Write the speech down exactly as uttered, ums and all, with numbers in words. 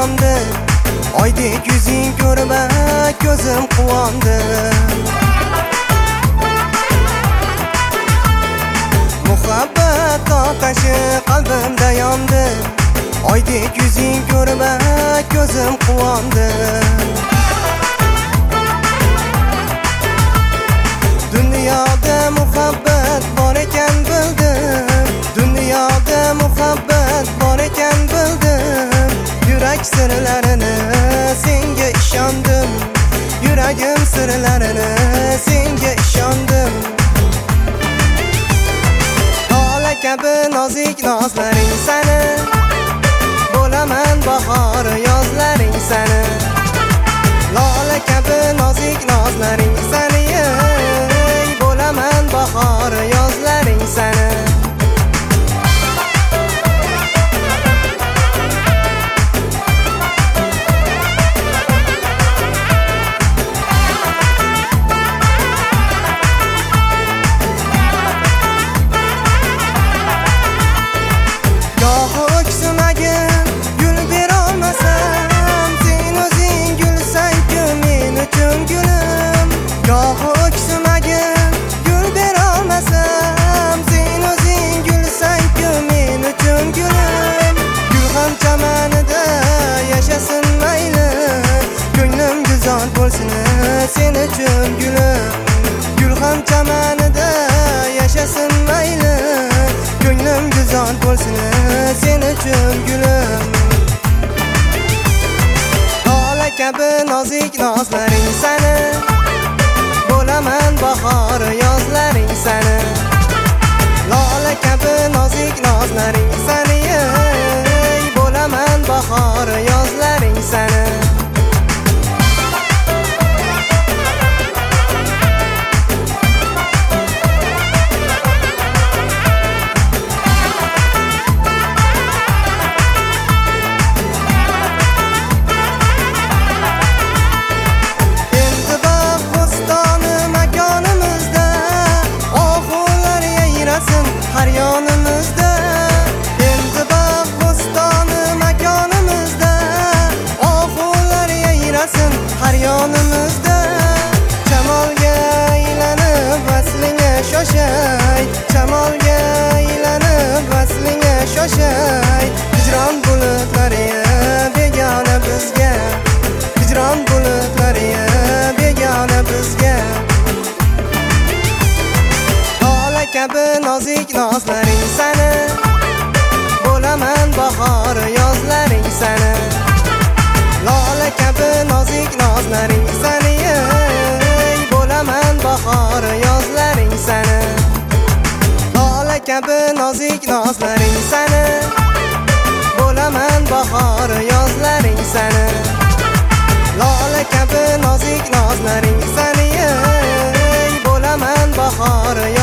yondi. Oydek yuzing ko'rib ko'zim quvondi. Muhabbat otashi qalbimda yondi. Oydek yuzing ko'rib ko'zim quvondi. Dunyoda muhabbat bor ekan bildim. Dunyoda muhabbat bor ekan bildim. Yurak sirlarini senga ishondim. Yuragim sirlarini senga ishondim. Lola kabi nozik nozlaring sani, bo'laman bahor yozlaring sani. Lola kabi nozik nozlaring sani, bo'laman bahor yozlaring sani. Sen uchun gulim, gulxan chamanida yashasin mayli. Ko'nglim guzon bo'lsin sen uchun gulim. Lola kabi nozik nozlaring sani, bo'laman bahor yozlaring sani. Lola kabi nozik nozlaring sani, bo'laman bahor yozlaring sani. Har yonimizda endi baq bo'stoni makonimizda, oxular yayrasin har yonimizda. Shamolga aylanib vaslinga shoshay, shamolga aylanib vaslinga shoshay. Hijron bulutlari begona bizga, hijron bulutlari begona bizga. Kabi nozik nozlaring sani, bo'laman bahor yozlaring sani. Lola kabi nozik nozlaring sani, bo'laman bahor yozlaring sani. Lola kabi nozik nozlaring sani, bo'laman bahor yozlaring sani. Lola kabi nozik nozlaring sani, bo'laman bahor